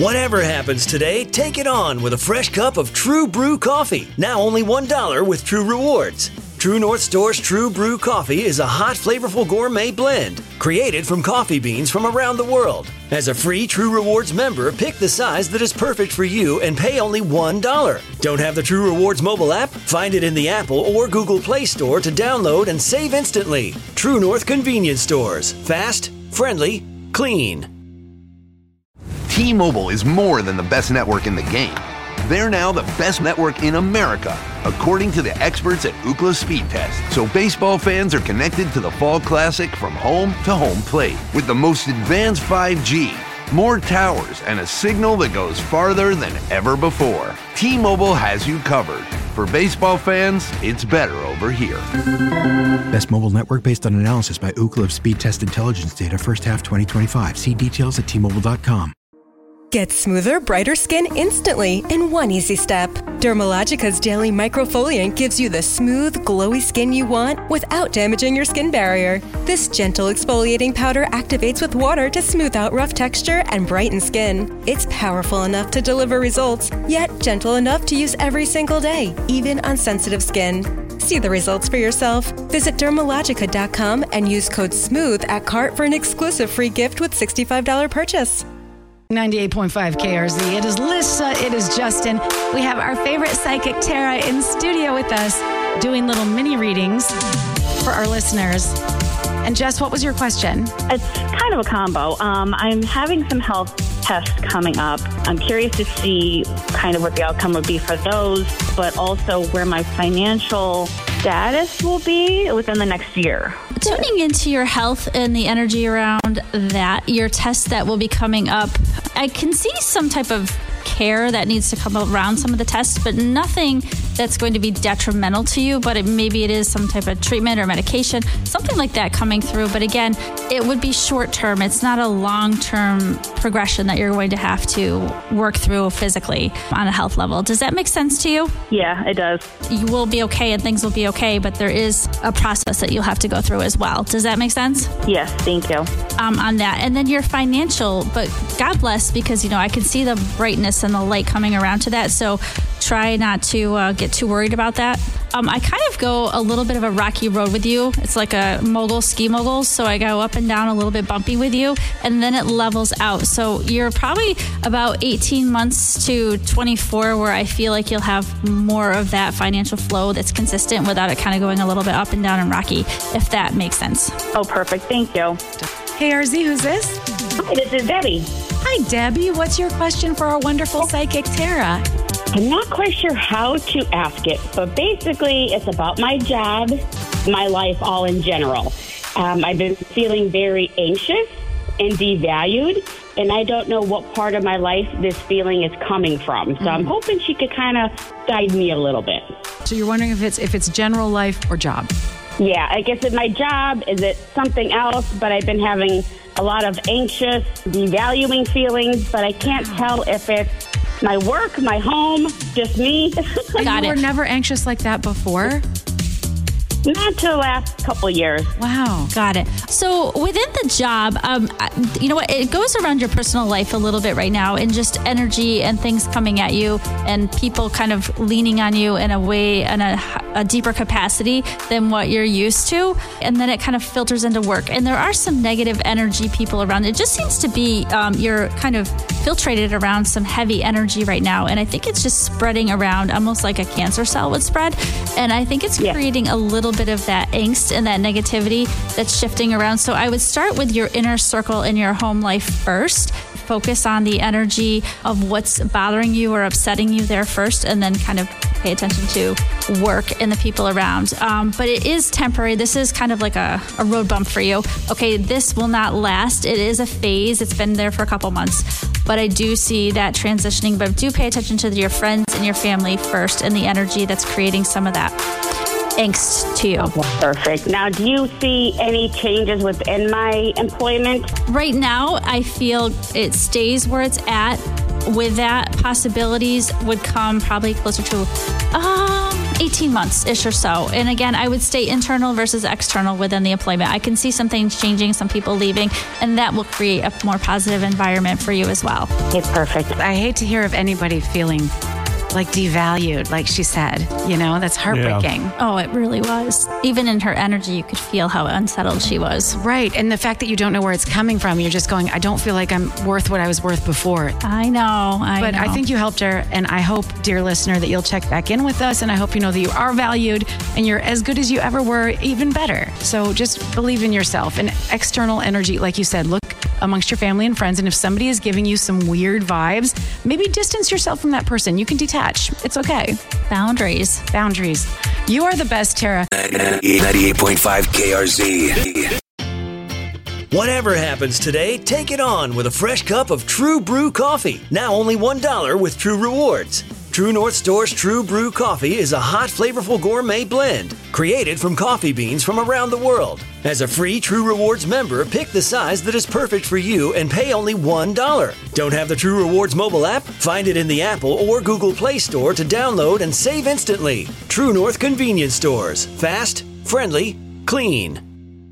Whatever happens today, take it on with a fresh cup of True Brew coffee. Now only $1 with True Rewards. True North Store's True Brew coffee is a hot, flavorful gourmet blend created from coffee beans from around the world. As a free True Rewards member, pick the size that is perfect for you and pay only $1. Don't have the True Rewards mobile app? Find it in the Apple or Google Play Store to download and save instantly. True North Convenience Stores. Fast, friendly, clean. T-Mobile is more than the best network in the game. They're now the best network in America, according to the experts at Ookla Speed Test. So baseball fans are connected to the Fall Classic from home to home plate with the most advanced 5G, more towers, and a signal that goes farther than ever before. T-Mobile has you covered. For baseball fans, it's better over here. Best mobile network based on analysis by Ookla of Speed Test Intelligence data first half 2025. See details at T-Mobile.com. Get smoother, brighter skin instantly in one easy step. Dermalogica's daily microfoliant gives you the smooth, glowy skin you want without damaging your skin barrier. This gentle exfoliating powder activates with water to smooth out rough texture and brighten skin. It's powerful enough to deliver results, yet gentle enough to use every single day, even on sensitive skin. See the results for yourself. Visit Dermalogica.com and use code SMOOTH at cart for an exclusive free gift with $65 purchase. 98.5 KRZ. It is Lissa. It is Justin. We have our favorite psychic, Tara, in studio with us doing little mini readings for our listeners. And Jess, what was your question? It's kind of a combo. I'm having some health tests coming up. I'm curious to see kind of what the outcome would be for those, but also where my financial status will be within the next year. Tuning into your health and the energy around that, your test that will be coming up, I can see some type of care that needs to come around some of the tests, but nothing that's going to be detrimental to you, but maybe it is some type of treatment or medication, something like that coming through. But again, it would be short term. It's not a long-term progression that you're going to have to work through physically on a health level. Does that make sense to you? Yeah, it does. You will be okay and things will be okay, but there is a process that you'll have to go through as well. Does that make sense? Yes, thank you. On that. And then your financial, but God bless, because, I can see the brightness and the light coming around to that. So try not to get too worried about that. I kind of go a little bit of a rocky road with you. It's like a ski mogul. So I go up and down a little bit bumpy with you, and then it levels out. So you're probably about 18 months to 24 where I feel like you'll have more of that financial flow that's consistent without it kind of going a little bit up and down and rocky, if that makes sense. Oh, perfect. Thank you. Hey, RZ, who's this? Hi, this is Debbie. Hi, Debbie. What's your question for our wonderful psychic, Tara? I'm not quite sure how to ask it, but basically it's about my job, my life, all in general. I've been feeling very anxious and devalued, and I don't know what part of my life this feeling is coming from. So I'm hoping she could kind of guide me a little bit. So you're wondering if it's general life or job? Yeah, I guess it's my job. Is it something else? But I've been having a lot of anxious, devaluing feelings, but I can't tell if it's my work, my home, just me. You were never anxious like that before? Not till the last couple of years. Wow. Got it. So within the job, you know what? It goes around your personal life a little bit right now, and just energy and things coming at you and people kind of leaning on you in a way, in a deeper capacity than what you're used to. And then it kind of filters into work. And there are some negative energy people around. It just seems to be you're kind of filtrated around some heavy energy right now. And I think it's just spreading around almost like a cancer cell would spread. And I think it's creating a little bit of that angst and that negativity that's shifting around. So I would start with your inner circle in your home life first. Focus on the energy of what's bothering you or upsetting you there first, and then kind of pay attention to work and the people around. But it is temporary. This is kind of like a road bump for you. Okay, this will not last. It is a phase. It's been there for a couple months. But I do see that transitioning. But do pay attention to your friends and your family first and the energy that's creating some of that angst to you. Perfect. Now, do you see any changes within my employment? Right now, I feel it stays where it's at. With that, possibilities would come probably closer to 18 months-ish or so. And again, I would stay internal versus external within the employment. I can see some things changing, some people leaving, and that will create a more positive environment for you as well. It's perfect. I hate to hear of anybody feeling like devalued, like she said. That's heartbreaking. Yeah. Oh, it really was. Even in her energy, you could feel how unsettled she was. Right. And the fact that you don't know where it's coming from, you're just going, I don't feel like I'm worth what I was worth before. I know. But I think you helped her. And I hope, dear listener, that you'll check back in with us. And I hope you know that you are valued and you're as good as you ever were, even better. So just believe in yourself. And external energy, like you said, look amongst your family and friends. And if somebody is giving you some weird vibes, maybe distance yourself from that person. You can detach. It's okay. Boundaries. You are the best, Tara. 98.5 KRZ. Whatever happens today, take it on with a fresh cup of True Brew coffee. Now only $1 with True Rewards. True North Store's True Brew coffee is a hot, flavorful gourmet blend created from coffee beans from around the world. As a free True Rewards member, pick the size that is perfect for you and pay only $1. Don't have the True Rewards mobile app? Find it in the Apple or Google Play Store to download and save instantly. True North Convenience Stores. Fast, friendly, clean.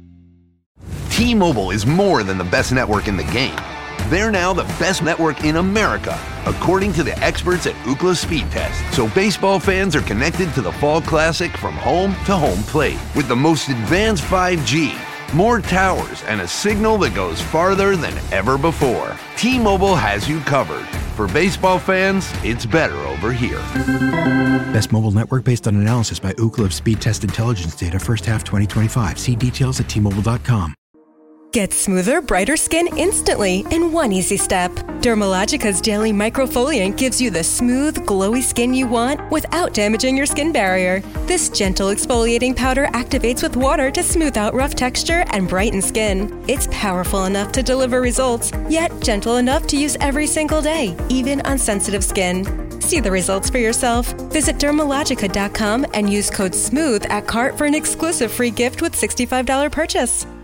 T-Mobile is more than the best network in the game. They're now the best network in America, according to the experts at Ookla Speed Test. So baseball fans are connected to the Fall Classic from home to home plate with the most advanced 5G, more towers, and a signal that goes farther than ever before. T-Mobile has you covered. For baseball fans, it's better over here. Best mobile network based on analysis by Ookla of Speed Test Intelligence data first half 2025. See details at T-Mobile.com. Get smoother, brighter skin instantly in one easy step. Dermalogica's Daily Microfoliant gives you the smooth, glowy skin you want without damaging your skin barrier. This gentle exfoliating powder activates with water to smooth out rough texture and brighten skin. It's powerful enough to deliver results, yet gentle enough to use every single day, even on sensitive skin. See the results for yourself. Visit Dermalogica.com and use code SMOOTH at cart for an exclusive free gift with $65 purchase.